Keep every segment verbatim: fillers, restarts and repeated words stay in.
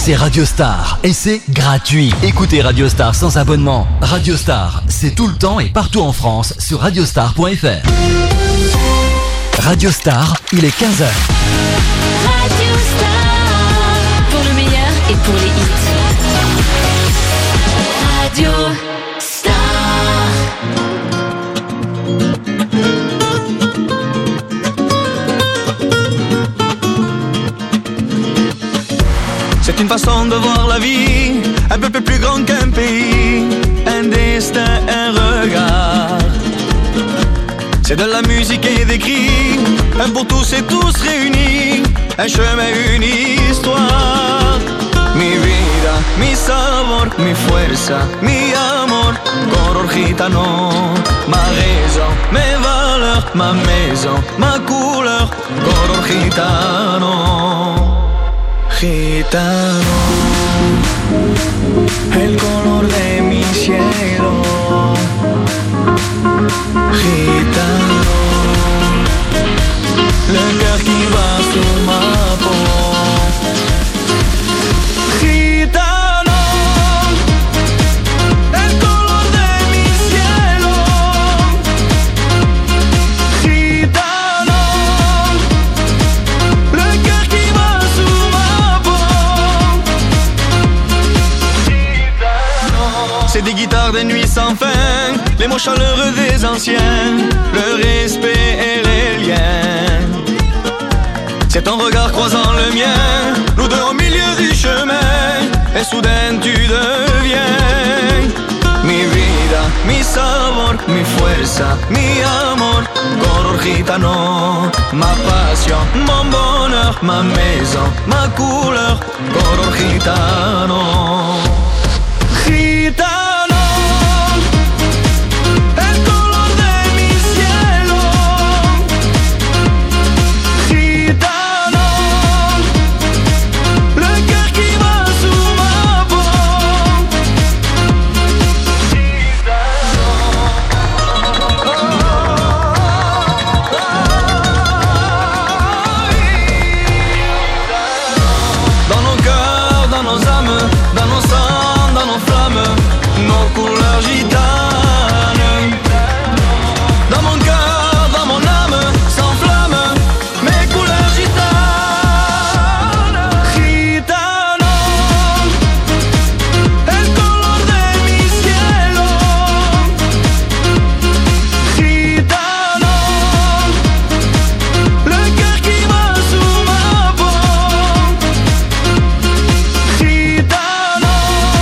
c'est Radio Star et c'est gratuit. Écoutez Radio Star sans abonnement. Radio Star, c'est tout le temps et partout en France sur radiostar point f r. Radio Star, il est quinze heures. Radio Star, pour le meilleur et pour les hits. Radio Star. C'est une façon de voir la vie, un peu plus grand qu'un pays, un destin, un regard. C'est de la musique et des cris, un pour tous et tous réunis, un chemin, une histoire. Mi vida, mi sabor, mi fuerza, mi amor, color gitano. Ma raison, mes valeurs, ma maison, ma couleur, color gitano. Gitano, el color de mi cielo. Gitano, le cœur qui bat sur ma peau. Gitano, el color de mi cielo. Gitano, le cœur qui bat sur ma peau. Gitano, c'est des guitares de nuit sans fin, les mots chaleureux des anciens, le respect et les liens. C'est ton regard croisant le mien, nous deux au milieu du chemin, et soudain tu deviens mi vida, mi sabor, mi fuerza, mi amor, color gitano. Ma passion, mon bonheur, ma maison, ma couleur, color gitano. Gitano, el color de mi cielo. Gitano, le cœur qui bat sur ma peau. Dans nos cœurs, dans nos âmes, dans nos sangs, dans nos flammes, nos couleurs gitanes. Dans mon cœur, dans mon âme, sans flamme, mes couleurs gitanes. Gitano, el color de mi cielo. Gitano, le cœur qui bat sur ma peau. Gitano,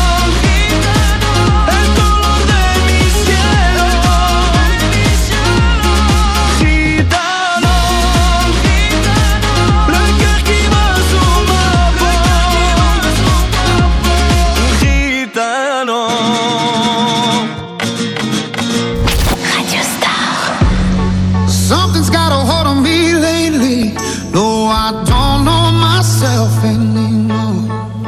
el color de mi cielo. Gitano, le cœur qui bat sur ma peau. Gitano. Radio Star. Something's got a hold on me lately. No, I don't know myself anymore.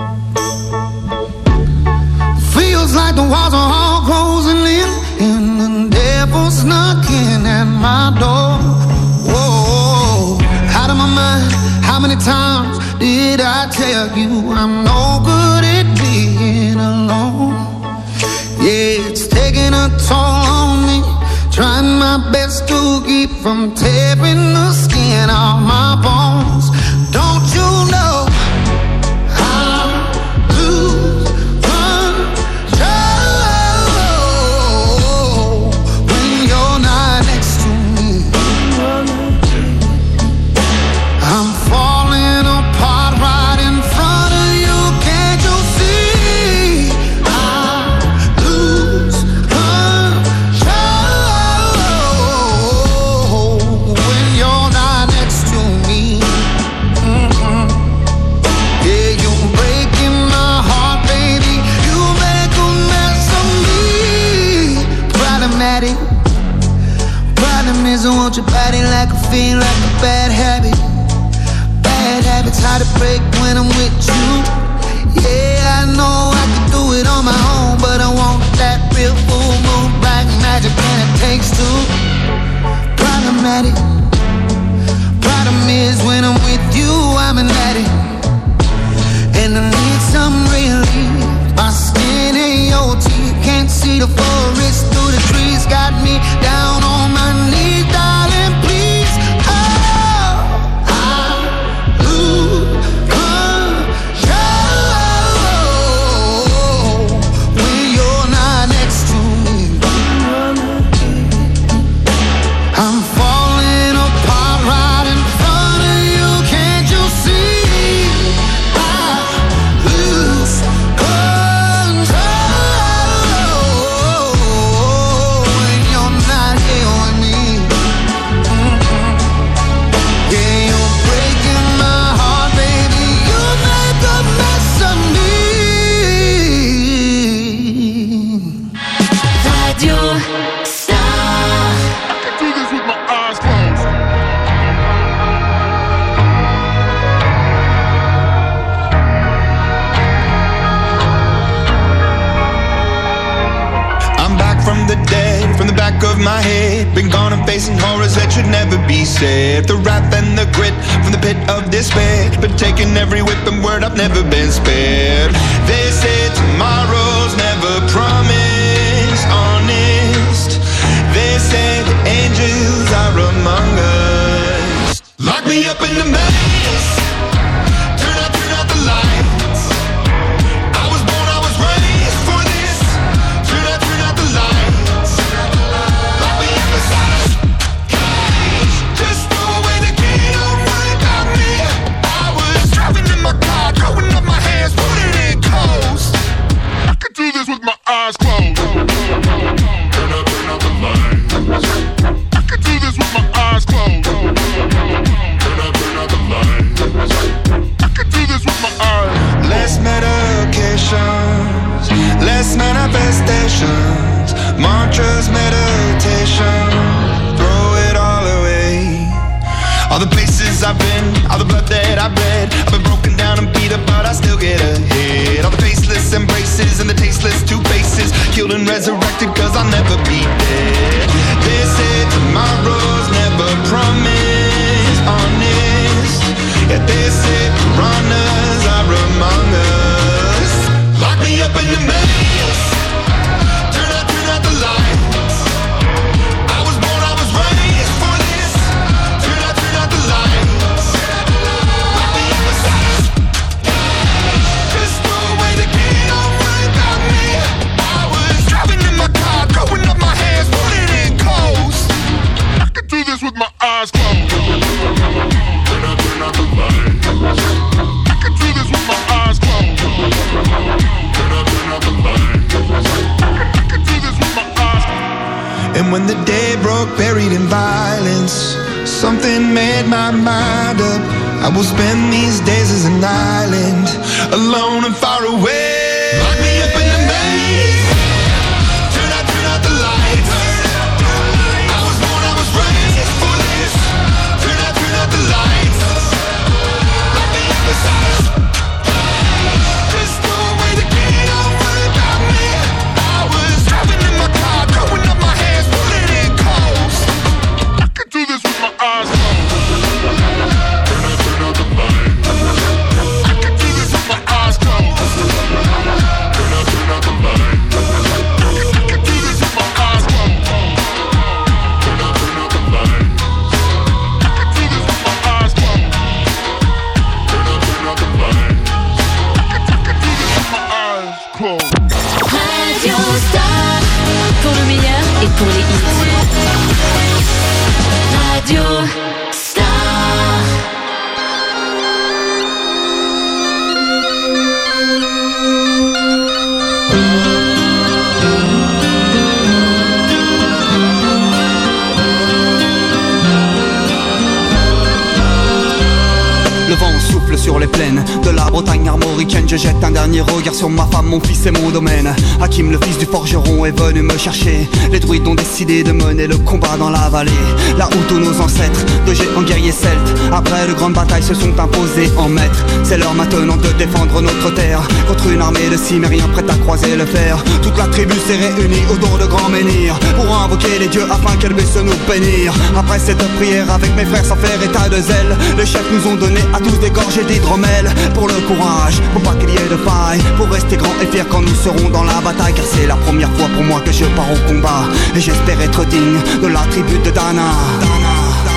Feels like the walls are all closing in, and the devil's knocking at my door. Whoa, out of my mind. How many times did I tell you I'm no good at being alone? Yeah, it's taking a toll on me. Trying my best to keep from tearing the skin off my bones. Don't you know I lose control when you're not next to me? I'm falling apart right in front of you. Can't you see? I lose control when you're not next to me. Mm-mm. Yeah, you're breaking my heart, baby. You make a mess of me. Problematic. Problem is I want your body like a fiend, like a bad habit. Bad habits hard to break when I'm with you. Yeah, I know I can do it on my own, but I want that real full moon black magic, and it takes two. Problematic. Problem is when I'm with you, I'm an addict, and I need some facing horrors that should never be said. The wrath and the grit from the pit of despair, but taking every whip and word, I've never been spared. They say tomorrow's never promised, honest. They say the angels are among us. Lock me up in the maze, turn out, turn out the lights. I was born, I was raised for this. Turn out, turn out the lights. Lock me up inside a cage, just throw away the key, don't worry about me. I was driving in my car, throwing up my hands, putting it coast. I could do this with my eyes closed. Turn out, turn out the lights. I could do this with my eyes closed. Turn out, turn out the lights. I could do this with my eyes. Less medications, less manifestations, mantras, meditation, throw it all away. All the places I've been, all the blood that I've bled, I've been broken down and beat up, but I still get ahead. All the faceless embraces and the tasteless two faces, killed and resurrected, cause I'll never be dead. They say tomorrow's never promised, honest. Yeah, they say piranhas are among us. Lock me up in the maze, turn out, turn out the lights. I was born, I was raised for this. Turn out, turn out the lights. Lock me up inside a cage, just throw away the key, don't worry about me. I was driving in my car, throwing up my hands, putting it coast. I could do this with my eyes closed. Turn out, turn out the lights. I could do this with my eyes closed. Turn out, turn out the lights. I could do this with my eyes closed. And when the day broke, buried in violence, something made my mind up. I will spend these days as an island, alone and far away. Lock me up in the maze, turn out, turn out the lights. I was born, I was raised for this. Turn out, turn out the lights. Lock me up inside a cage, just throw away the key, don't worry about me. I was driving in my car, throwing up my hands, putting it coast. I could do this with my eyes closed. Turn out, turn out the lights. I could do this with my eyes closed. Turn out, turn out the lights. I could do this with my eyes closed. Turn out, turn out the lights. I could do this with my eyes closed. Turn out, turn out the lights. I could, I could do this with my eyes closed. Radio Star, pour le meilleur et pour les hits. Radio Star. Le vent souffle sur les plaines de la Bretagne armoricaine. Je jette un dernier regard sur ma femme, mon fils et mon domaine. Hakim, le fils du forgeron, est venu me chercher. Les druides ont décidé de mener le combat dans la vallée, là où tous nos ancêtres, de géants guerriers celtes, après de grandes batailles, se sont imposés en maîtres. C'est l'heure maintenant de défendre notre terre contre une armée de cimériens prête à croiser le fer. Toute la tribu s'est réunie autour de grands menhirs pour invoquer les dieux afin qu'elle puisse nous bénir. Après cette prière avec mes frères sans faire état de zèle, les chefs nous ont donné à tous des gorgées d'hydromel. Pour le courage, pour pas qu'il y ait de faille, pour rester grand et fier quand nous serons dans la bataille. Car c'est la première fois pour moi que je pars au combat, et j'espère être digne de la tribu de Dana, Dana.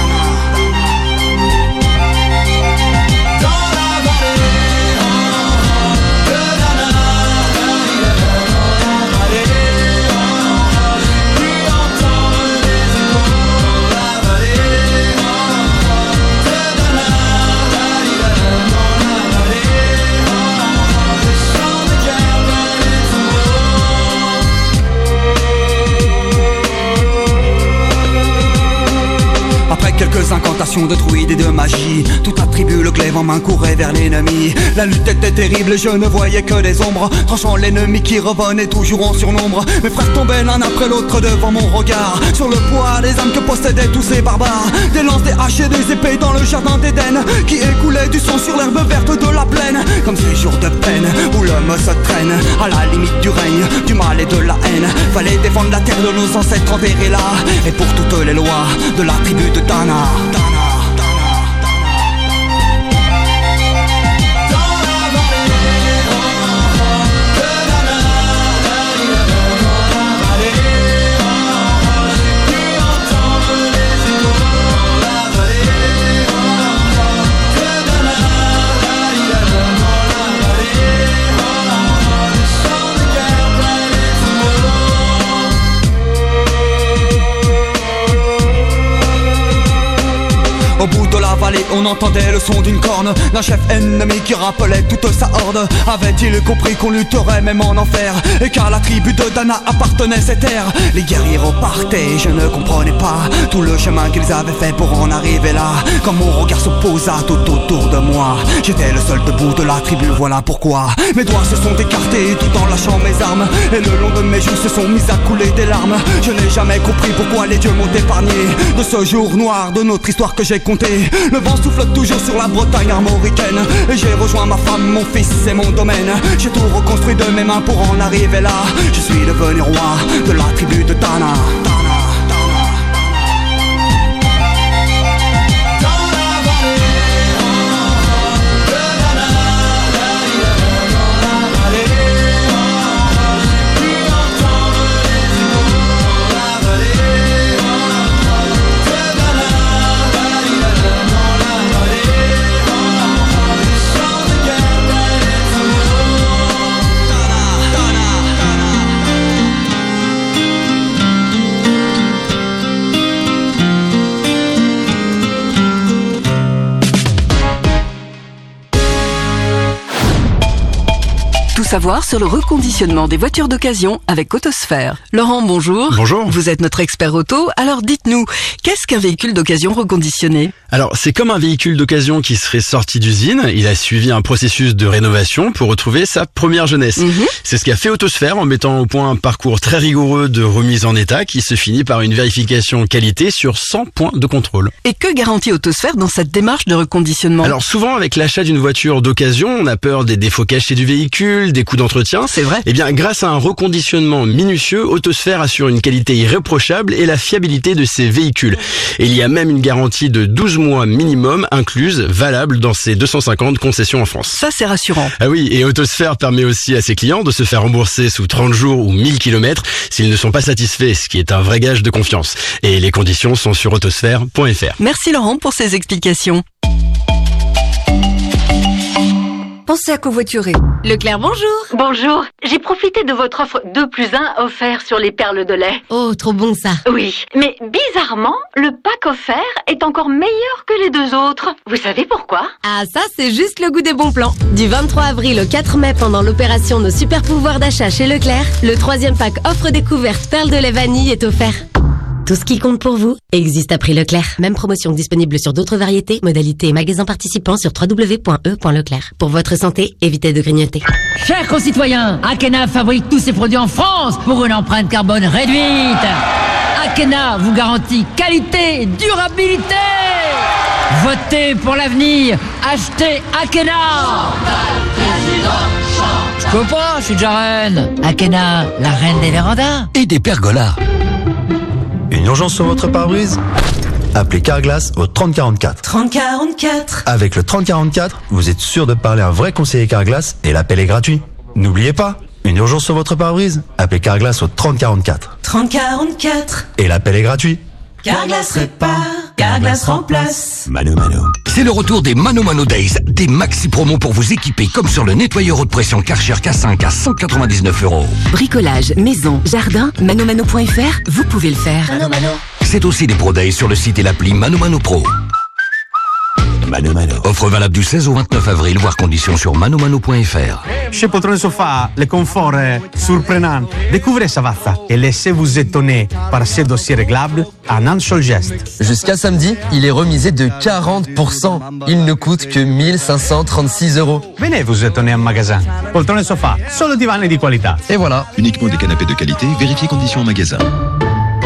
Après quelques incantations de druides et de magie, toute la tribu, le glaive en main, courait vers l'ennemi. La lutte était terrible et je ne voyais que des ombres, tranchant l'ennemi qui revenait toujours en surnombre. Mes frères tombaient l'un après l'autre devant mon regard, sur le poids des âmes que possédaient tous ces barbares. Des lances, des haches et des épées dans le jardin d'Éden, qui écoulaient du sang sur l'herbe verte de la plaine. Comme ces jours de peine où l'homme hommes se traînent à la limite du règne, du mal et de la haine. Fallait défendre la terre de nos ancêtres enterrés là, et pour toutes les lois de la tribu de Dana. Au bout de la vallée, on entendait le son d'une corne, d'un chef ennemi qui rappelait toute sa horde. Avait-il compris qu'on lutterait même en enfer, et qu'à la tribu de Dana appartenait cette terre? Les guerriers repartaient, je ne comprenais pas tout le chemin qu'ils avaient fait pour en arriver là. Quand mon regard se posa tout autour de moi, j'étais le seul debout de la tribu, voilà pourquoi mes doigts se sont écartés tout en lâchant mes armes, et le long de mes joues se sont mis à couler des larmes. Je n'ai jamais compris pourquoi les dieux m'ont épargné de ce jour noir de notre histoire que j'ai compté. Le vent souffle toujours sur la Bretagne armoricaine, et j'ai rejoint ma femme, mon fils et mon domaine. J'ai tout reconstruit de mes mains pour en arriver là. Je suis devenu roi de la tribu de Dana. Savoir sur le reconditionnement des voitures d'occasion avec Autosphère. Laurent, bonjour. Bonjour. Vous êtes notre expert auto, alors dites-nous, qu'est-ce qu'un véhicule d'occasion reconditionné? Alors, c'est comme un véhicule d'occasion qui serait sorti d'usine. Il a suivi un processus de rénovation pour retrouver sa première jeunesse. Mmh. C'est ce qu'a fait Autosphère en mettant au point un parcours très rigoureux de remise en état qui se finit par une vérification qualité sur cent points de contrôle. Et que garantit Autosphère dans cette démarche de reconditionnement? Alors, souvent, avec l'achat d'une voiture d'occasion, on a peur des défauts cachés du véhicule, des coûts d'entretien. C'est vrai. Eh bien, grâce à un reconditionnement minutieux, Autosphère assure une qualité irréprochable et la fiabilité de ses véhicules. Et il y a même une garantie de douze mois minimum incluse, valable dans ses deux cent cinquante concessions en France. Ça, c'est rassurant. Ah oui, et Autosphère permet aussi à ses clients de se faire rembourser sous trente jours ou mille kilomètres s'ils ne sont pas satisfaits, ce qui est un vrai gage de confiance. Et les conditions sont sur autosphère point f r. Merci Laurent pour ces explications. Pensez à covoiturer. Leclerc, bonjour. Bonjour. J'ai profité de votre offre deux plus un offert sur les perles de lait. Oh, trop bon ça. Oui, mais bizarrement, le pack offert est encore meilleur que les deux autres. Vous savez pourquoi? Ah, ça, c'est juste le goût des bons plans. Du vingt-trois avril au quatre mai, pendant l'opération Nos super pouvoirs d'achat chez Leclerc, le troisième pack offre découverte perles de lait vanille est offert. Tout ce qui compte pour vous existe à prix Leclerc. Même promotion disponible sur d'autres variétés, modalités et magasins participants sur w w w point e point leclerc. Pour votre santé, évitez de grignoter. Chers concitoyens, Akena fabrique tous ses produits en France pour une empreinte carbone réduite. Akena vous garantit qualité et durabilité. Votez pour l'avenir. Achetez Akena. Je peux pas, je suis déjà reine. Akena, la reine des vérandas. Et des pergolas. Une urgence sur votre pare-brise? Appelez Carglass au trente quarante-quatre. trente quarante-quatre. Avec le trente quarante-quatre, vous êtes sûr de parler à un vrai conseiller Carglass et l'appel est gratuit. N'oubliez pas, une urgence sur votre pare-brise? Appelez Carglass au trente quarante-quatre. trente quarante-quatre. Et l'appel est gratuit. Carglass répare, Carglass remplace. Mano Mano. C'est le retour des Mano Mano Days, des maxi promos pour vous équiper comme sur le nettoyeur haute pression Karcher K cinq à cent quatre-vingt-dix-neuf euros. Bricolage, maison, jardin, manomano point f r, vous pouvez le faire. Mano Mano. C'est aussi des Pro Days sur le site et l'appli Mano Mano Pro. Mano Mano. Offre valable du seize au vingt-neuf avril, voire conditions sur manomano point f r. Chez Poltrone Sofa, le confort est surprenant. Découvrez Savazza et laissez-vous étonner par ses dossiers réglables en un seul geste. Jusqu'à samedi, il est remisé de quarante pour cent. Il ne coûte que mille cinq cent trente-six euros. Venez vous étonner en magasin. Poltrone Sofa, solo divani di qualità. Et voilà. Uniquement des canapés de qualité, vérifiez conditions en magasin.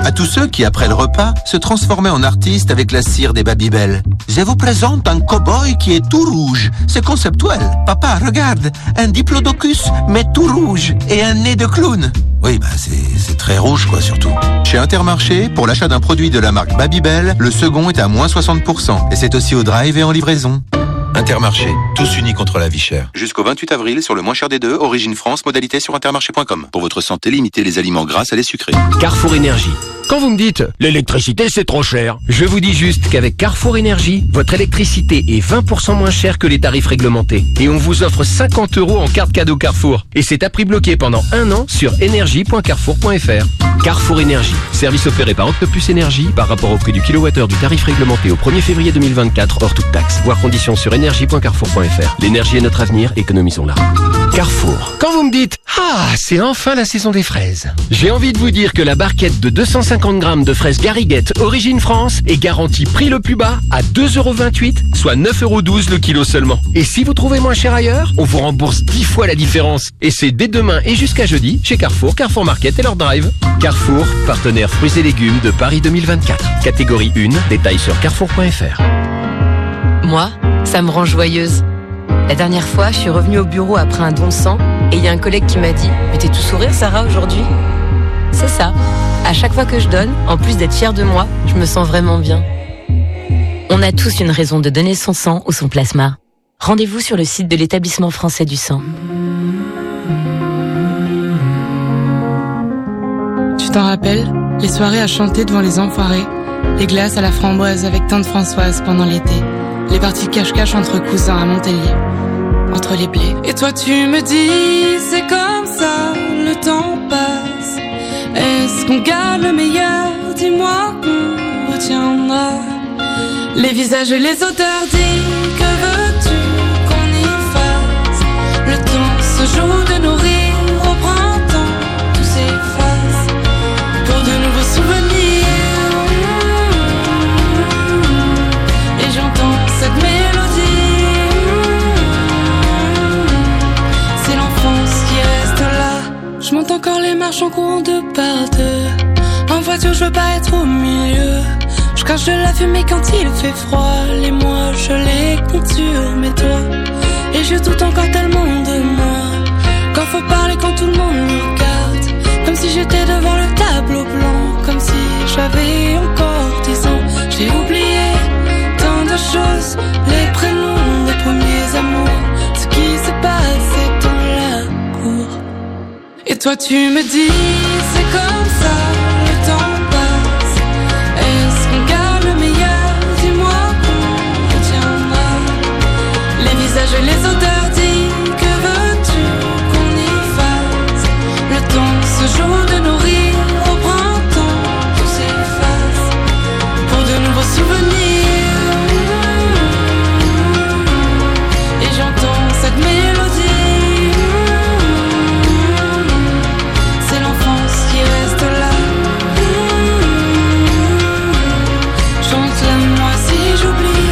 À tous ceux qui, après le repas, se transformaient en artistes avec la cire des Babybel. Je vous présente un cow-boy qui est tout rouge. C'est conceptuel. Papa, regarde, un diplodocus, mais tout rouge, et un nez de clown. Oui, bah c'est, c'est très rouge, quoi, surtout. Chez Intermarché, pour l'achat d'un produit de la marque Babybel, le second est à moins soixante pour cent. Et c'est aussi au drive et en livraison. Intermarché, tous unis contre la vie chère. Jusqu'au vingt-huit avril, sur le moins cher des deux, Origine France, modalité sur intermarché point com. Pour votre santé, limitez les aliments gras à les sucrés. Carrefour Énergie. Quand vous me dites « l'électricité c'est trop cher », je vous dis juste qu'avec Carrefour Énergie, votre électricité est vingt pour cent moins chère que les tarifs réglementés. Et on vous offre cinquante euros en carte cadeau Carrefour. Et c'est à prix bloqué pendant un an sur énergie point carrefour point f r. Carrefour Énergie. Service opéré par Octopus Énergie par rapport au prix du kilowattheure du tarif réglementé au premier février deux mille vingt-quatre hors toute taxe. Voir conditions sur énergie point carrefour point f r. L'énergie est notre avenir, économisons-la. Carrefour. Quand vous me dites « Ah, c'est enfin la saison des fraises », j'ai envie de vous dire que la barquette de deux cent cinquante grammes de fraises Gariguette Origine France est garantie prix le plus bas à deux euros vingt-huit, soit neuf euros douze le kilo seulement. Et si vous trouvez moins cher ailleurs, on vous rembourse dix fois la différence. Et c'est dès demain et jusqu'à jeudi chez Carrefour, Carrefour Market et leur drive. Carrefour, partenaire fruits et légumes de Paris deux mille vingt-quatre. Catégorie un, détails sur carrefour point f r. Moi, ça me rend joyeuse. La dernière fois, je suis revenue au bureau après un don de sang et il y a un collègue qui m'a dit « Mais t'es tout sourire, Sarah, aujourd'hui ?» C'est ça. À chaque fois que je donne, en plus d'être fière de moi, je me sens vraiment bien. On a tous une raison de donner son sang ou son plasma. Rendez-vous sur le site de l'établissement français du sang. Tu t'en rappelles? Les soirées à chanter devant les enfoirés, les glaces à la framboise avec tante Françoise pendant l'été, les parties cache-cache entre cousins à Montpellier, entre les blés. Et toi tu me dis, c'est comme ça, le temps passe. Est-ce qu'on garde le meilleur? Dis-moi qu'on retiendra les visages et les odeurs. Dis, que veux-tu qu'on y fasse? Le temps se joue de nos rires au printemps, tout s'efface pour de nouveaux souvenirs. Et j'entends cette mélodie, c'est l'enfance qui reste là. Je monte encore les marches en courant de par deux. En voiture je veux pas être au milieu. Je crache de la fumée quand il fait froid. Les mois je les compte sur mes doigts. Et je doute encore tellement de moi. Quand faut parler, quand tout le monde me regarde, comme si j'étais devant le tableau blanc, comme si j'avais encore dix ans. J'ai oublié tant de choses, les prénoms des premiers amours, ce qui s'est passé dans la cour. Et toi tu me dis, c'est comme ça, le temps passe. Est-ce qu'on garde le meilleur? Dis-moi qu'on retiendra les visages et les odeurs. Dis, que veux-tu qu'on y fasse? Le temps se joue de nos rires au printemps, tout s'efface pour de nouveaux souvenirs. Et j'entends cette mélodie, c'est l'enfance qui reste là. Chante-la moi si j'oublie,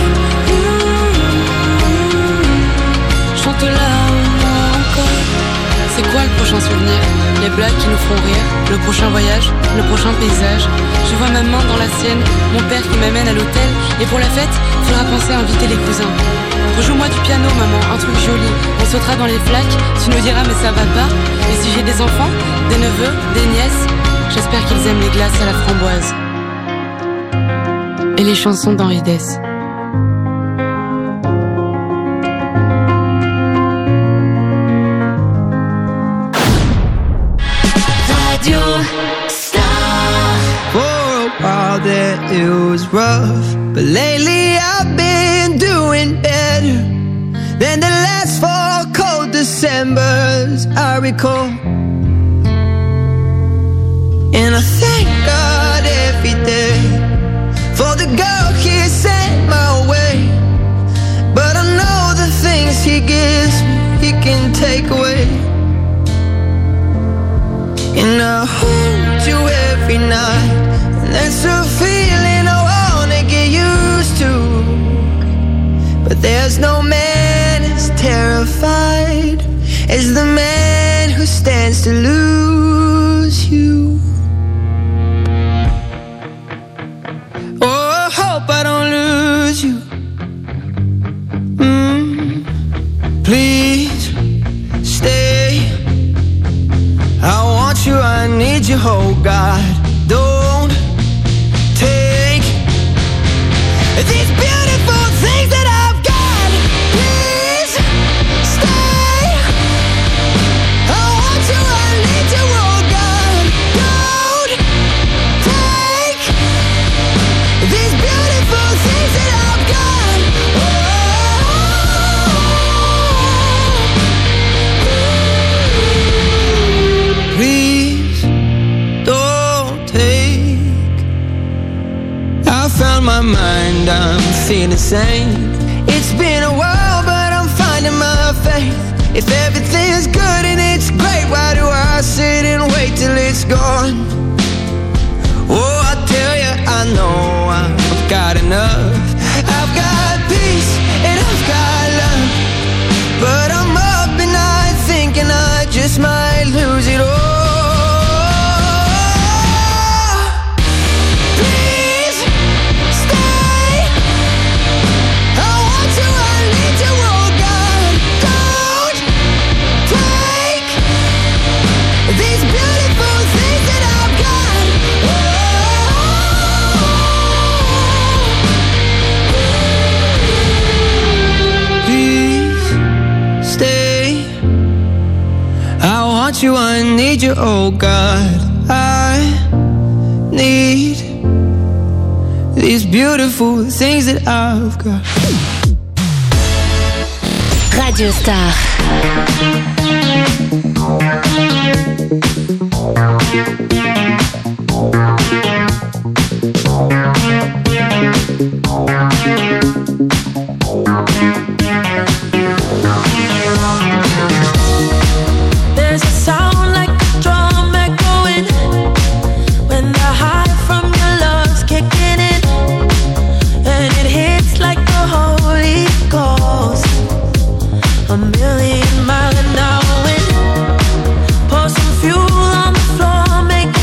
chante-la moi encore. C'est quoi le prochain souvenir? Les blagues qui nous feront rire, le prochain voyage, le prochain paysage. Je vois ma main dans la sienne, mon père qui m'amène à l'hôtel. Et pour la fête, faudra penser à inviter les cousins. Rejoue-moi du piano maman, un truc joli. On sautera dans les flaques, tu nous diras mais ça va pas. Et si j'ai des enfants, des neveux, des nièces, j'espère qu'ils aiment les glaces à la framboise et les chansons d'Henri Dess. Radio Star. For a while there it was rough, but lately I've been doing better than the last four cold Decembers I recall. And I thank God every day for the girl He sent my way. But I know the things He gives me He can take away. And I hold you every night, and that's a feeling I wanna get used to. But there's no man as terrified as the man who stands to lose you. Please stay. I want you, I need you, oh God. Don't take these beautiful things that I've got. Please stay. I want you, I need you, oh God. Don't take these beautiful things that I've got. Oh, please don't take. I found my mind, I'm feeling sane. It's been a while, but I'm finding my faith. If everything's good and it's great, why do I sit and wait till it's gone? Oh, I tell you, I know I've got enough. I've got peace and I've got love, but I'm up at night thinking I just might lose it all. Please stay. I want you, I need you, oh God. Don't take these beautiful things that I've got. Please stay. I want you, I need you, oh God. I need these beautiful things that I've got. Radio Star. There's a sound like a drum echoing when the high from your lungs kicking in, and it hits like the Holy Ghost. A million mile an hour wind. Pour some fuel on the floor, make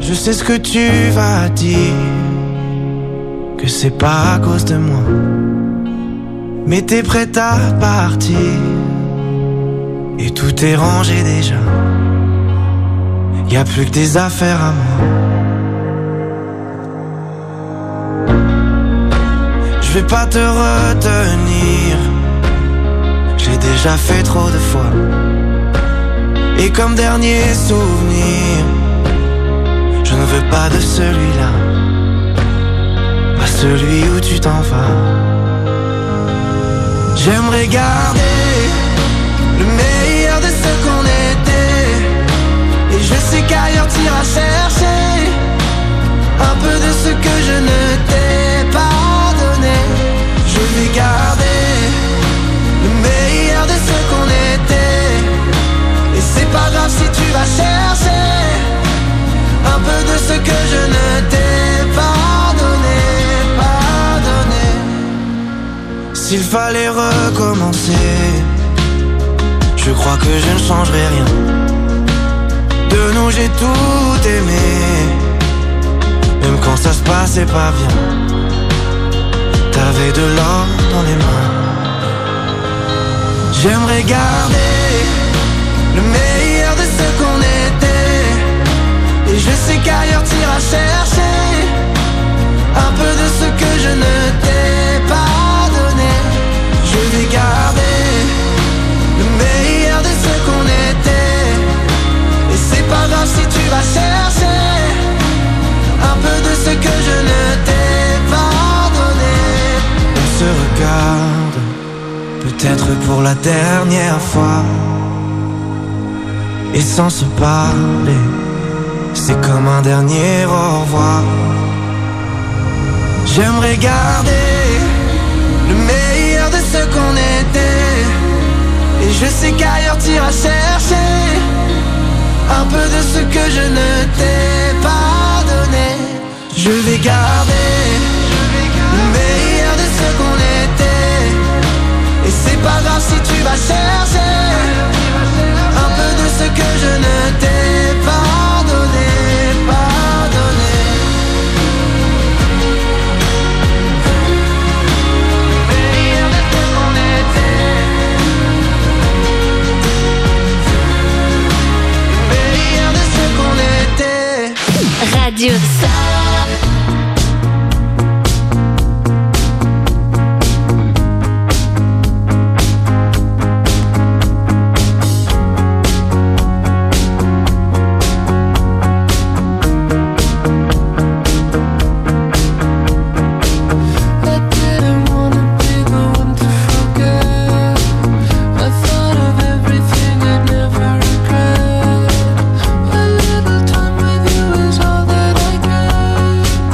Je sais ce que tu vas dire, que c'est pas à cause de moi. Mais t'es prête à partir, et tout est rangé déjà. Y'a plus que des affaires à moi. Je vais pas te retenir, j'ai déjà fait trop de fois. Et comme dernier souvenir, je ne veux pas de celui-là, pas celui où tu t'en vas. J'aimerais garder le meilleur de ce qu'on était, et je sais qu'ailleurs t'iras chercher un peu de ce que je ne t'ai pas donné. Je vais garder le meilleur de ce qu'on était, et c'est pas grave si tu vas chercher un peu de ce que je ne t'ai pas donné, pas donné. S'il fallait recommencer, je crois que je ne changerai rien. De nous j'ai tout aimé, même quand ça se passait pas bien. T'avais de l'or dans les mains. J'aimerais garder le meilleur de ce qu'on était, et je sais qu'ailleurs t'iras chercher un peu de ce que je ne t'ai pas donné. Je vais garder le meilleur de ce qu'on était, et c'est pas grave si tu vas chercher un peu de ce que je ne t'ai pas donné. On se regarde, peut-être pour la dernière fois, et sans se parler, c'est comme un dernier au revoir. J'aimerais garder le meilleur de ce qu'on était, et je sais qu'ailleurs t'iras chercher un peu de ce que je ne t'ai pas donné. Je vais garder le meilleur de ce qu'on était, et c'est pas grave si tu vas chercher un peu de ce que je ne t'ai pas donné, pas donné. Le meilleur de ce qu'on était, le meilleur de ce qu'on était. Radio Star. A little time with you is all that I get.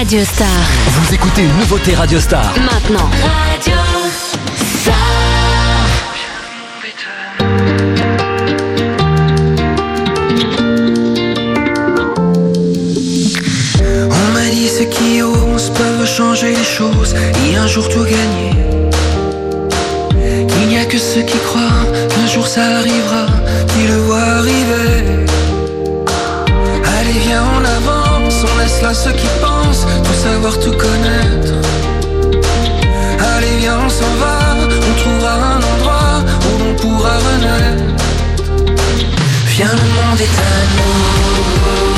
Radio Star. Vous écoutez une nouveauté Radio Star. Maintenant. Radio Star. On m'a dit ceux qui osent peuvent changer les choses et un jour tout gagner. Il n'y a que ceux qui croient qu'un jour ça arrivera, qui le voient arriver. Allez viens on avance, on laisse là ceux qui pensent tout savoir, tout connaître. Allez viens on s'en va, on trouvera un endroit où l'on pourra renaître. Viens le monde est à nous.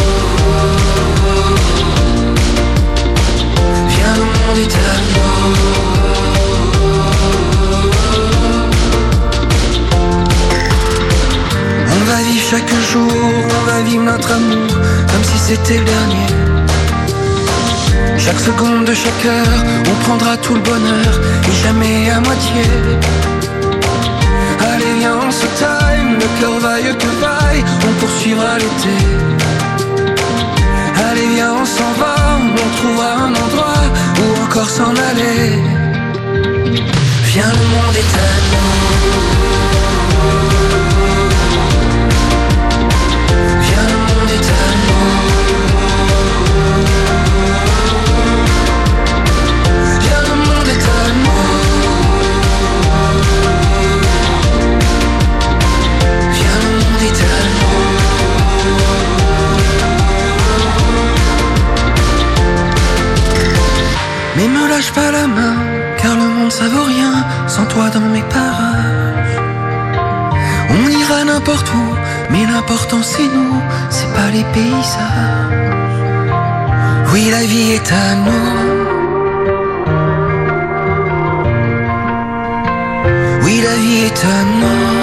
Viens le monde est à nous. On va vivre chaque jour, on va vivre notre amour comme si c'était le dernier. Chaque seconde de chaque heure, on prendra tout le bonheur et jamais à moitié. Allez viens on se time, le cœur vaille que vaille, on poursuivra l'été. Allez viens on s'en va, on trouvera un endroit où encore s'en aller. Viens le monde est à nous. Viens le monde est à nous. Viens le monde est à nous. Viens le monde est à nous. Mais me lâche pas la main, car le monde ça vaut rien sans toi dans mes parages. On ira n'importe où, mais l'important c'est nous, c'est pas les paysages. Oui la vie est à nous. Oui la vie est à nous.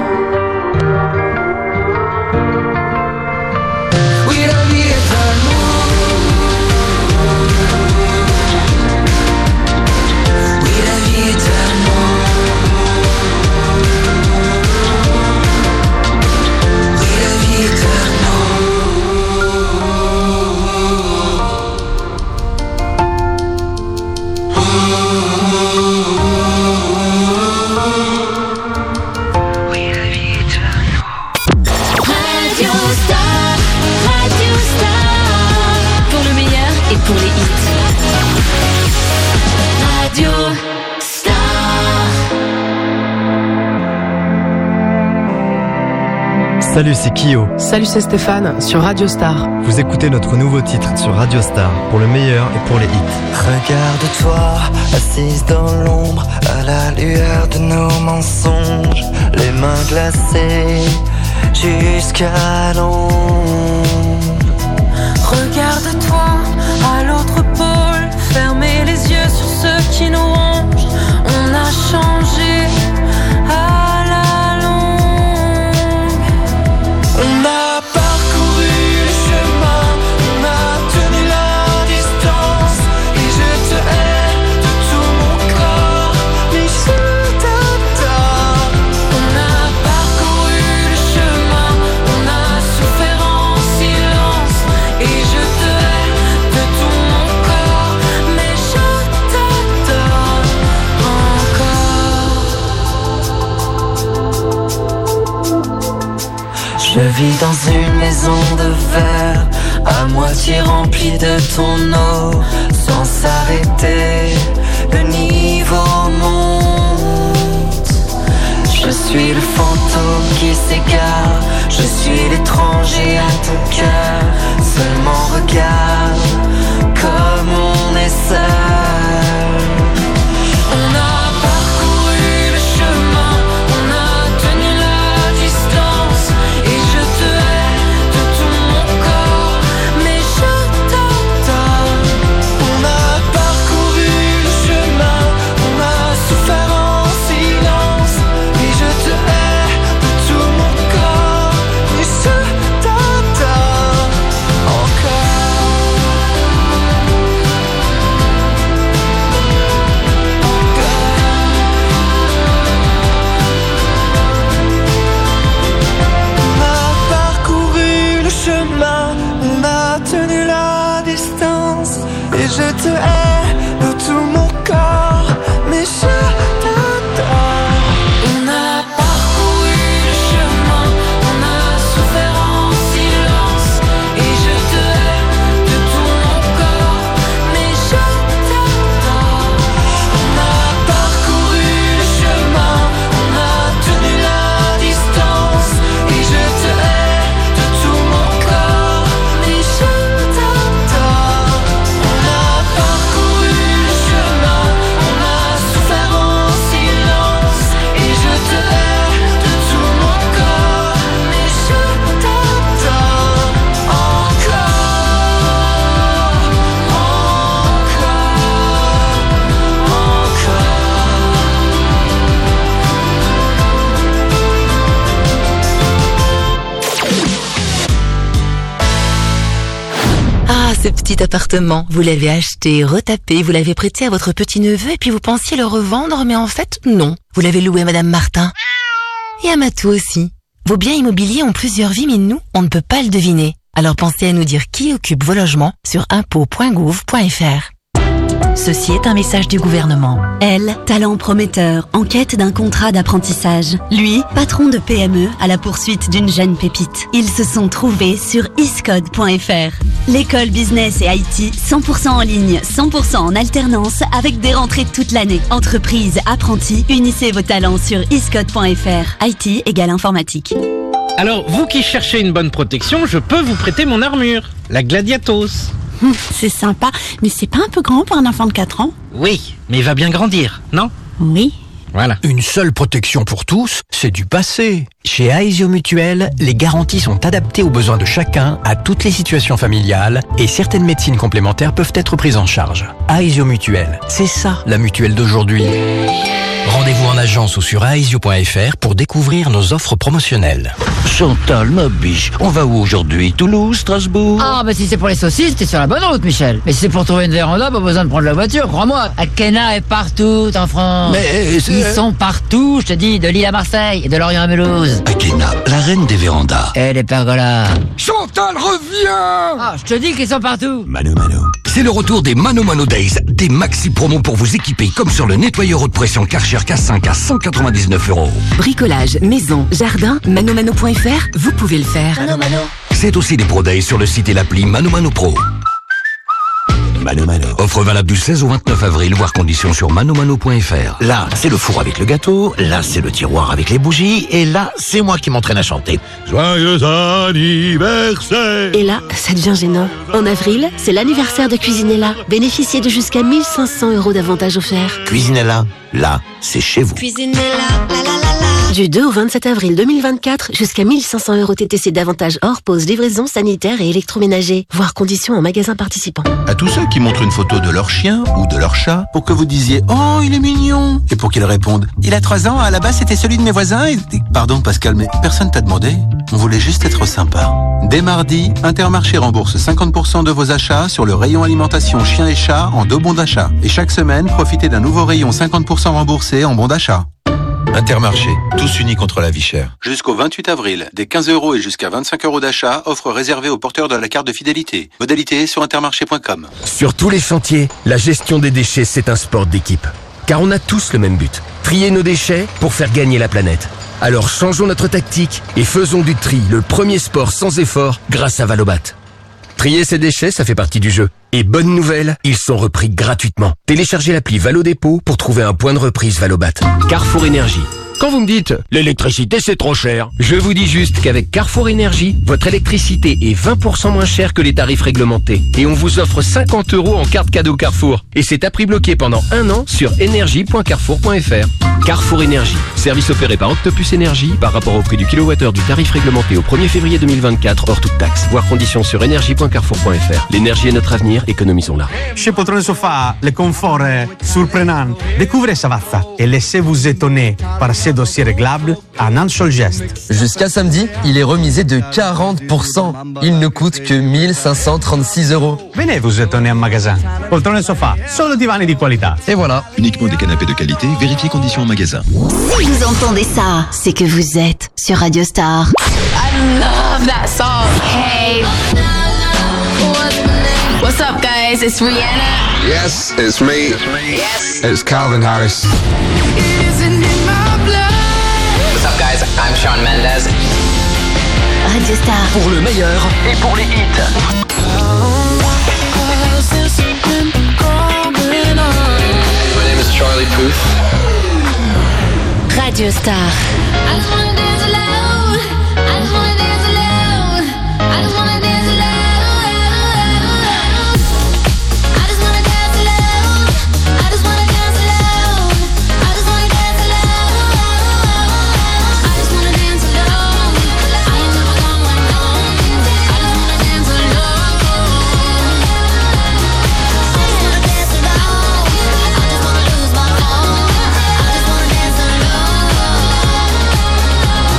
Oui la vie est à nous. Oui la vie est à nous. Oui la vie est à Radio Star, Radio Star. Pour le meilleur et pour les hits. Radio Star. Salut, c'est Kyo. Salut, c'est Stéphane sur Radio Star. Vous écoutez notre nouveau titre sur Radio Star pour le meilleur et pour les hits. Regarde-toi, assise dans l'ombre, à la lueur de nos mensonges, les mains glacées jusqu'à l'ombre. Regarde-toi à l'autre pôle, fermez les yeux sur ceux qui nous rongent. On a changé à la longue. On a parcouru le chemin, on a tenu la distance, et je te hais de tout mon corps, mais je t'adore. On a parcouru le chemin, on a souffert en silence, et je te hais de tout mon corps, mais je t'adore encore. Je vis dans une maison de verre, à moitié remplie de ton eau, sans s'arrêter, le niveau monte. Je suis le fantôme qui s'égare, je suis l'étranger à ton cœur. Seulement regarde comme on est seul. On a parcouru le chemin, on a tenu la distance, et je te hais de tout mon corps, mais je t'adore. On a parcouru le chemin, on a petit appartement. Vous l'avez acheté, retapé, vous l'avez prêté à votre petit-neveu et puis vous pensiez le revendre, mais en fait, non. Vous l'avez loué à Madame Martin. Et à Matou aussi. Vos biens immobiliers ont plusieurs vies, mais nous, on ne peut pas le deviner. Alors pensez à nous dire qui occupe vos logements sur impôts point gouv point fr. Ceci est un message du gouvernement. Elle, talent prometteur, en quête d'un contrat d'apprentissage. Lui, patron de P M E à la poursuite d'une jeune pépite. Ils se sont trouvés sur iscode point fr. L'école business et I T, cent pour cent en ligne, cent pour cent en alternance, avec des rentrées toute l'année. Entreprise, apprentis, unissez vos talents sur iscode point fr. I T égale informatique. Alors, vous qui cherchez une bonne protection, je peux vous prêter mon armure, la Gladiatos. Hum, c'est sympa, mais c'est pas un peu grand pour un enfant de quatre ans? Oui, mais il va bien grandir, non? Oui. Voilà. Une seule protection pour tous, c'est du passé. Chez Aesio Mutuel, les garanties sont adaptées aux besoins de chacun, à toutes les situations familiales, et certaines médecines complémentaires peuvent être prises en charge. Aesio Mutuel, c'est ça la mutuelle d'aujourd'hui. Rendez-vous en agence ou sur aesio point fr pour découvrir nos offres promotionnelles. Chantal, ma biche, on va où aujourd'hui? Toulouse, Strasbourg? Ah, bah si c'est pour les saucisses, t'es sur la bonne route, Michel. Mais si c'est pour trouver une véranda, pas besoin de prendre la voiture, crois-moi. Akena est partout en France. Mais c'est... Ils sont partout, je te dis, de Lille à Marseille et de Lorient à Mulhouse. Akena, la reine des vérandas. Et les pergolas. Chantal, reviens! Ah, je te dis qu'ils sont partout. Mano Mano. C'est le retour des Mano Mano Days, des maxi promos pour vous équiper, comme sur le nettoyeur haute pression Karcher K cinq à cent quatre-vingt-dix-neuf euros. Bricolage, maison, jardin, manomano point fr, vous pouvez le faire. Mano Mano. C'est aussi des Pro Days sur le site et l'appli Mano Mano Pro. Mano Mano. Offre valable du seize au vingt-neuf avril, voire conditions sur manomano point fr. Là, c'est le four avec le gâteau, là, c'est le tiroir avec les bougies, et là, c'est moi qui m'entraîne à chanter. Joyeux anniversaire! Et là, ça devient gênant. En avril, c'est l'anniversaire de Cuisinella. Bénéficiez de jusqu'à mille cinq cents euros d'avantages offerts. Cuisinella, là, c'est chez vous. Cuisinella, la la la la. Du deux au vingt-sept avril deux mille vingt-quatre, jusqu'à mille cinq cents euros T T C d'avantages hors pause, livraison, sanitaire et électroménager. Voir conditions en magasin participant. À tous ceux qui montrent une photo de leur chien ou de leur chat pour que vous disiez « Oh, il est mignon !» et pour qu'ils répondent « Il a trois ans, à la base c'était celui de mes voisins et... » Pardon Pascal, mais personne t'a demandé. On voulait juste être sympa. Dès mardi, Intermarché rembourse cinquante pour cent de vos achats sur le rayon alimentation chien et chat en deux bons d'achat. Et chaque semaine, profitez d'un nouveau rayon cinquante pour cent remboursé en bons d'achat. Intermarché, tous unis contre la vie chère. Jusqu'au vingt-huit avril, des quinze euros et jusqu'à vingt-cinq euros d'achat, offre réservée aux porteurs de la carte de fidélité. Modalité sur intermarché point com. Sur tous les chantiers, la gestion des déchets, c'est un sport d'équipe. Car on a tous le même but, trier nos déchets pour faire gagner la planète. Alors changeons notre tactique et faisons du tri le premier sport sans effort grâce à Valobat. Trier ses déchets, ça fait partie du jeu. Et bonne nouvelle, ils sont repris gratuitement. Téléchargez l'appli Valo Dépôt pour trouver un point de reprise Valobat. Carrefour Énergie. Quand vous me dites « l'électricité c'est trop cher », je vous dis juste qu'avec Carrefour Énergie, votre électricité est vingt pour cent moins chère que les tarifs réglementés. Et on vous offre cinquante euros en carte cadeau Carrefour. Et c'est à prix bloqué pendant un an sur énergie point carrefour point fr. Carrefour Énergie. Service opéré par Octopus Énergie par rapport au prix du kilowattheure du tarif réglementé au premier février deux mille vingt-quatre hors toute taxe. Voir conditions sur énergie point carrefour point fr. L'énergie est notre avenir, économisons-la. Chez Poltrone Sofa, le confort est surprenant. Découvrez Savazza et laissez-vous étonner par ses dossiers réglables en un seul geste. Jusqu'à samedi, il est remisé de quarante pour cent. Il ne coûte que mille cinq cent trente-six euros. Venez vous étonner en magasin. Poltrone Sofa, solo divani di qualità. Et voilà. Uniquement des canapés de qualité, vérifiez conditions en magasin. Si vous entendez ça, c'est que vous êtes sur Radio Star. I love that song. Hey. What's up, guys? It's Rihanna. Yes, it's me. Yes. It's Calvin Harris. What's up, guys? I'm Shawn Mendes. Radio Star. Pour le meilleur et pour les hits. My name is Charlie Puth. Radio Star. I just wanna dance alone. I just wanna dance alone. I just wanna dance alone. I just wanna dance alone. I just wanna dance alone. I just wanna dance alone. I just wanna dance alone. I ain't never going home. I just wanna dance alone. I just wanna dance alone. I just wanna lose my own. I just wanna dance alone.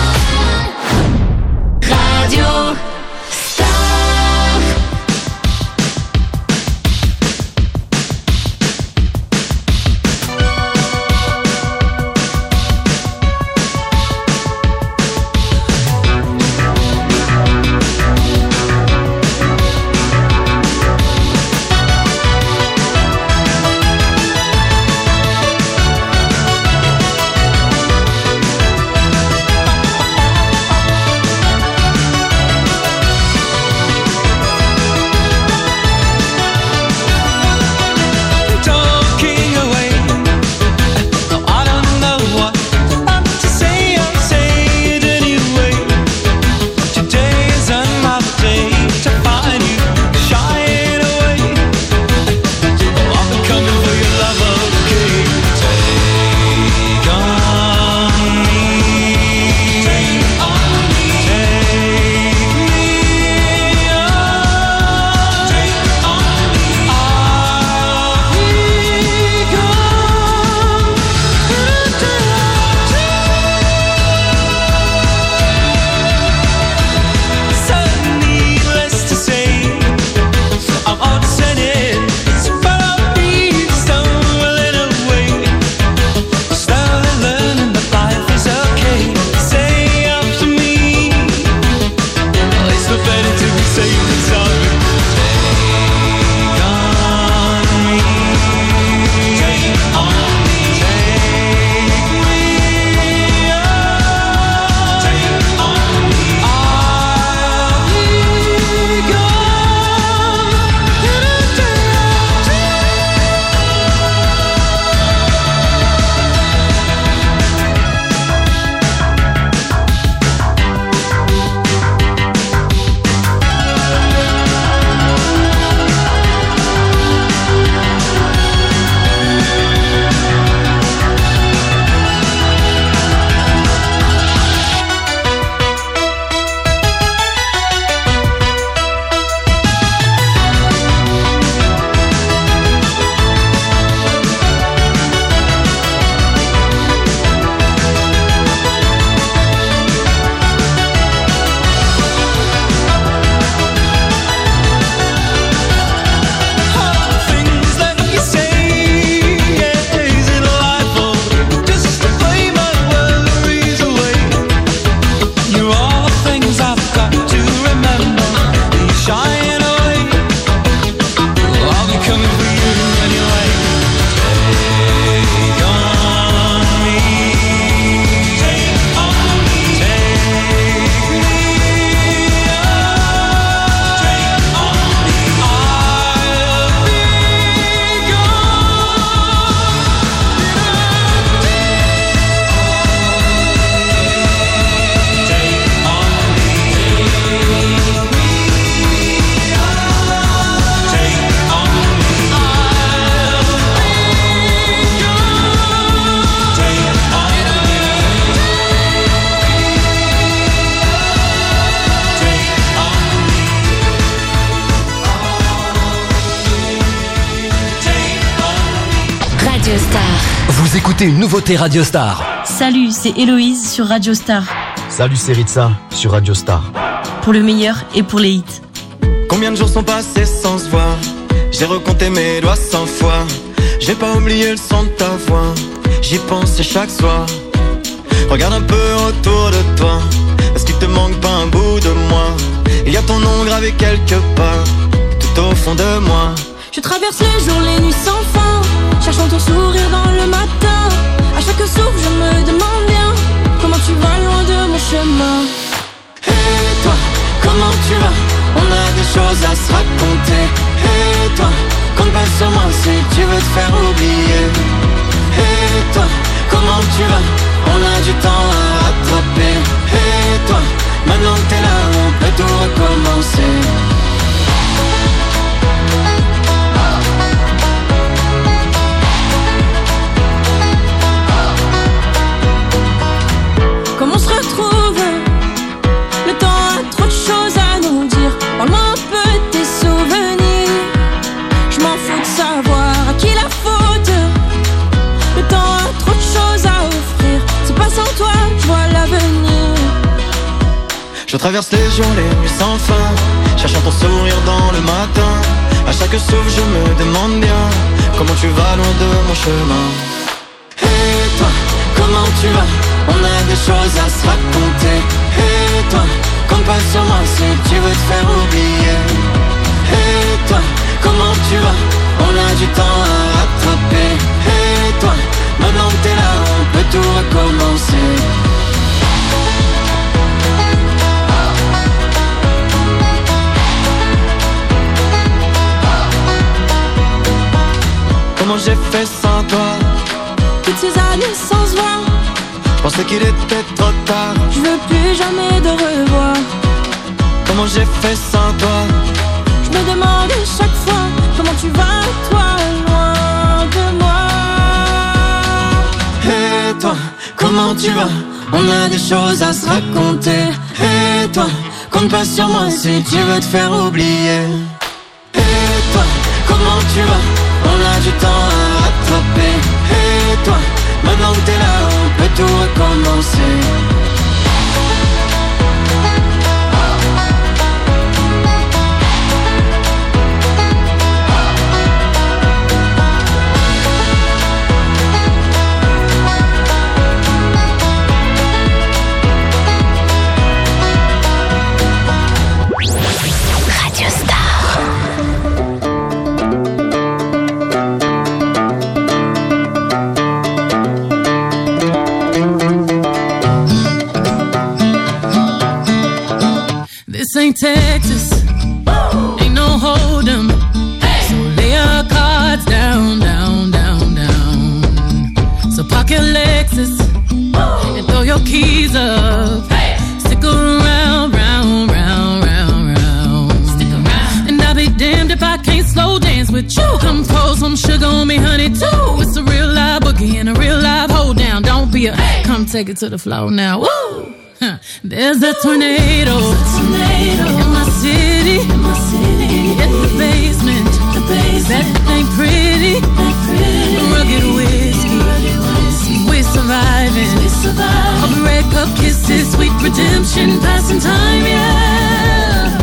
Écoutez une nouveauté Radio Star. Salut, c'est Héloïse sur Radio Star. Salut, c'est Ritza sur Radio Star. Pour le meilleur et pour les hits. Combien de jours sont passés sans se voir? J'ai recompté mes doigts cent fois. J'ai pas oublié le son de ta voix. J'y pense chaque soir. Regarde un peu autour de toi. Est-ce qu'il te manque pas un bout de moi? Il y a ton nom gravé quelque part, tout au fond de moi. Je traverse les jours, les nuits sans fin, cherchant ton sourire dans le matin. À chaque souffle je me demande bien comment tu vas loin de mon chemin. Et toi, comment tu vas? On a des choses à se raconter. Et toi, compte pas sur moi si tu veux te faire oublier. Et toi, comment tu vas? On a du temps à rattraper. Et toi, maintenant que t'es là, on peut tout recommencer. Comment on se retrouve? Le temps a trop de choses à nous dire. Parle-moi un peu de tes souvenirs. Je m'en fous de savoir à qui la faute. Le temps a trop de choses à offrir. C'est pas sans toi, je vois l'avenir. Je traverse les jours, les nuits sans fin, cherchant ton sourire dans le matin. À chaque souffle je me demande bien comment tu vas loin de mon chemin. Et toi, comment tu vas? On a des choses à se raconter. Et toi, compte pas sur moi si tu veux te faire oublier. Et toi, comment tu vas? On a du temps à rattraper. Et toi, maintenant que t'es là, on peut tout recommencer. Comment j'ai fait sans toi? Toutes ces années sans se voir. Je pensais qu'il était trop tard. Je veux plus jamais de revoir. Comment j'ai fait sans toi? Je me demande chaque fois comment tu vas, toi, loin de moi. Et toi, comment tu vas? On a des choses à se raconter. Et toi, compte pas sur moi si tu veux te faire oublier. Et toi, comment tu vas? On a du temps à rattraper. Et toi, maintenant que t'es là, on peut tout recommencer. Radio Star. This ain't Texas, ain't no hold'em. So lay your cards down, down, down, down. So park your Lexus and throw your keys up. Stick around, round, round, round, round. Stick around. And I'll be damned if I can't slow dance with you. Come pour some sugar on me, honey, too. It's a real live boogie and a real live hold down. Don't be a, come take it to the floor now. Woo! There's a tornado, tornado in my city, in my city. Hit the basement, the basement. That ain't pretty, ain't pretty. Rugged whiskey, rugged whiskey. We're surviving, we're surviving. All the red cup kisses, sweet redemption, passing time, yeah.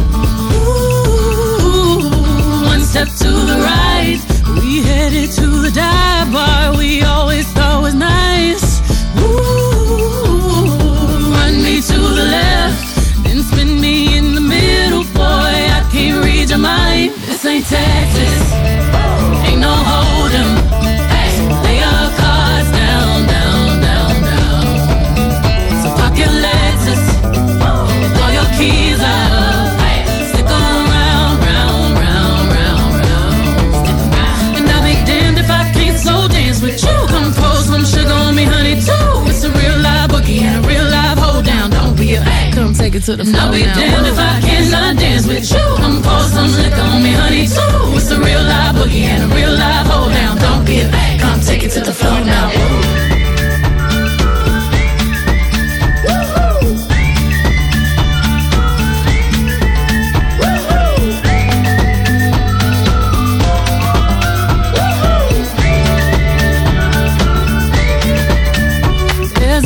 Ooh, one step to the right, we headed to the dive bar we always thought was nice. Ooh. Me to the left, then spin me in the middle, boy, I can't read your mind. This ain't Texas, ain't no hold'em. Lay your cards down, down, down, down. So park your Lexus and throw your keys up. Stick around, round, round, round, round. And I'll be damned if I can't slow dance with you. Come pour some sugar on me, honey, too. It's a real live boogie and a real live hold down. Don't be a, come take it to the floor. I'll be now. Damned if I cannot dance with you. Come pour some liquor on me, honey, too. It's a real live boogie and a real live hold down. Don't be a, come take it to the floor now.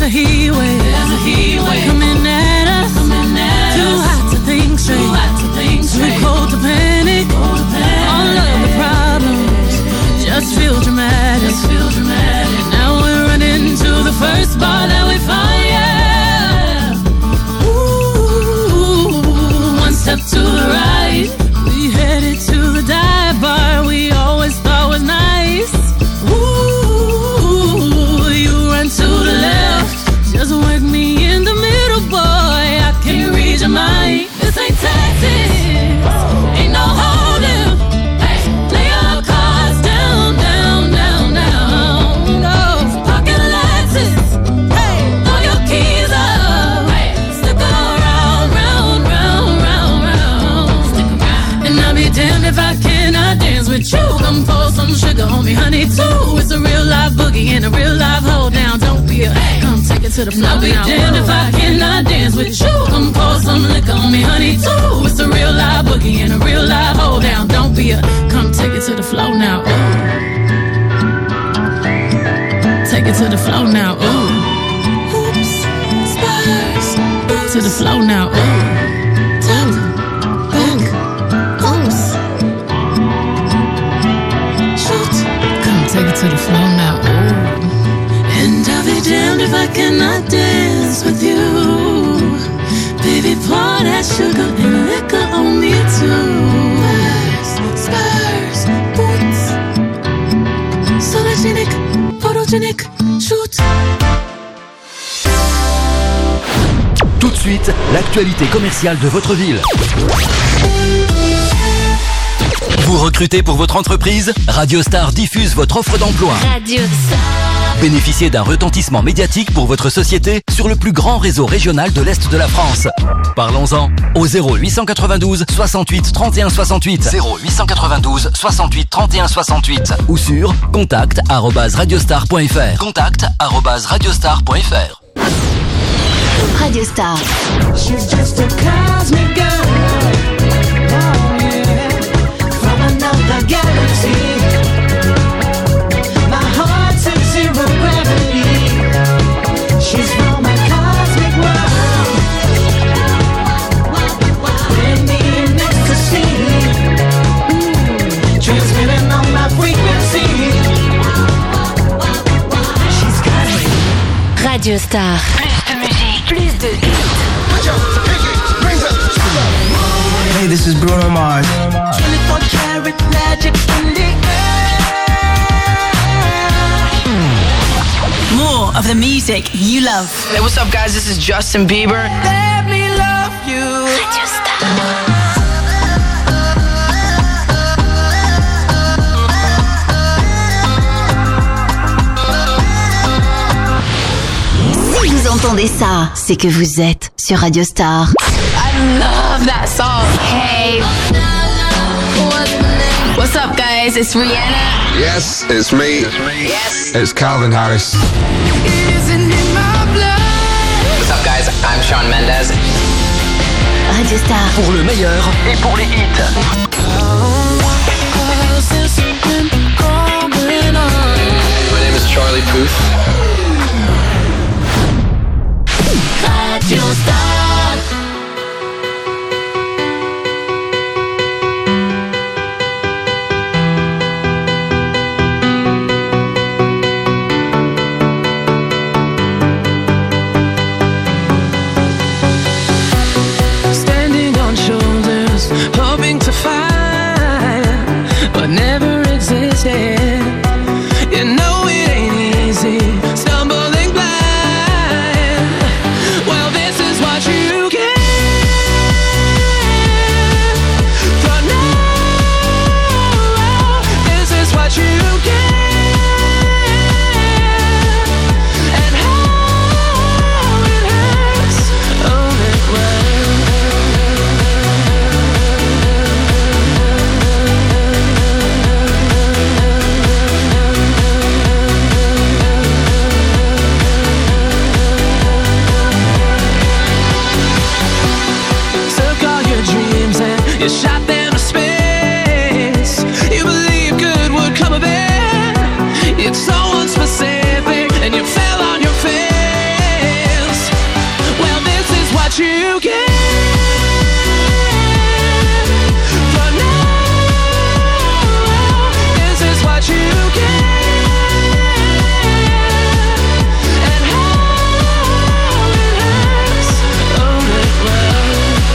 a heat wave. There's a heat wave coming at us. Coming at Too us. hot to think straight. Too hot to think straight. Too cold to panic. Cold to panic. All of the problems just feel dramatic. Just feel dramatic. And now we're running to the first bar that we find. Yeah. Ooh, one step to the right. We headed to the dive bar we always thought was nice. Ooh, you run to the left. Just work me in the middle, boy. I can't read your mind. This ain't Texas. Ain't no holding. Hey, lay your cards down, down, down, down. No pocket Lexus. Hey, throw your keys up. Hey, stick around, round, round, round, round. Stick around. And I'll be damned if I cannot dance with you. Come pour some sugar on me, honey, too. It's a real life boogie and a real life hold down. Don't be a hey, come take it to the floor. I'll be damned if I cannot dance with you. Come pour some liquor on me, honey, too. It's a real life boogie and a real life hold down. Don't be a come take it to the floor now. Ooh. Take it to the floor now. Ooh. Oops, spurs. Oops. To the floor now. Ooh. Top, back, oops. Shoot. Come take it to the floor now. Ooh. And I'll be damned if I cannot dance with you. Baby, pour that sugar and liquor on me too. Spurs, spurs, boots. Sologenic, photogenic, shoot. Tout de suite, l'actualité commerciale de votre ville. Vous recrutez pour votre entreprise? Radio Star diffuse votre offre d'emploi. Radio Star. Bénéficiez d'un retentissement médiatique pour votre société sur le plus grand réseau régional de l'Est de la France. Parlons-en au zéro huit cent quatre-vingt-douze soixante-huit trente et un soixante-huit. zéro huit cent quatre-vingt-douze soixante-huit trente et un soixante-huit ou sur contact arobase radiostar point fr. contact arobase radiostar point fr. Radio Star. She's just a cosmic girl. Oh, yeah. From another galaxy. My heart's at zero gravity. She's from a cosmic world. Putting me in ecstasy. Mm. Transmitting on my frequency. She's got me. Radio Star. Plus de musique, plus de hits. Hey, this is Bruno Mars. twenty-four karat magic in the air. More of the music you love. Hey, what's up, guys? This is Justin Bieber. Let me love you. Radio Star. Si vous entendez ça, c'est que vous êtes sur Radio Star. I love that song. Hey. What's up, guys? It's Rihanna. Yes, it's me. Yes. It's Calvin Harris. Isn't it my blood? What's up, guys? I'm Shawn Mendes. Radio Star. Pour le meilleur et pour les hits. My name is Charlie Puth. Radio Star. Standing on shoulders, hoping to find what never existed. You know it ain't easy, stumbling blind. Well, this is what you get for now. This is what you get, and how it hurts. Oh, it will. Took all your dreams and you shot them to space. You believed good would come of it. It's so unspecific, and you fell on your face. what you get. For now, this is what you get. And how it hurts, own it well.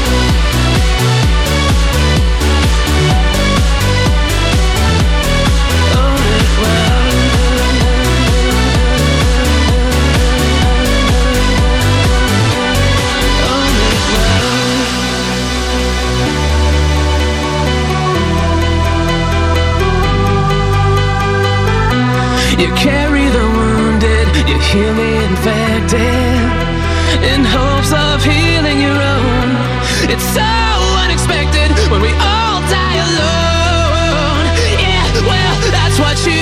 Own it well. You carry the wounded, you heal the infected, in hopes of healing your own. It's so unexpected when we all die alone. Yeah, well, that's what you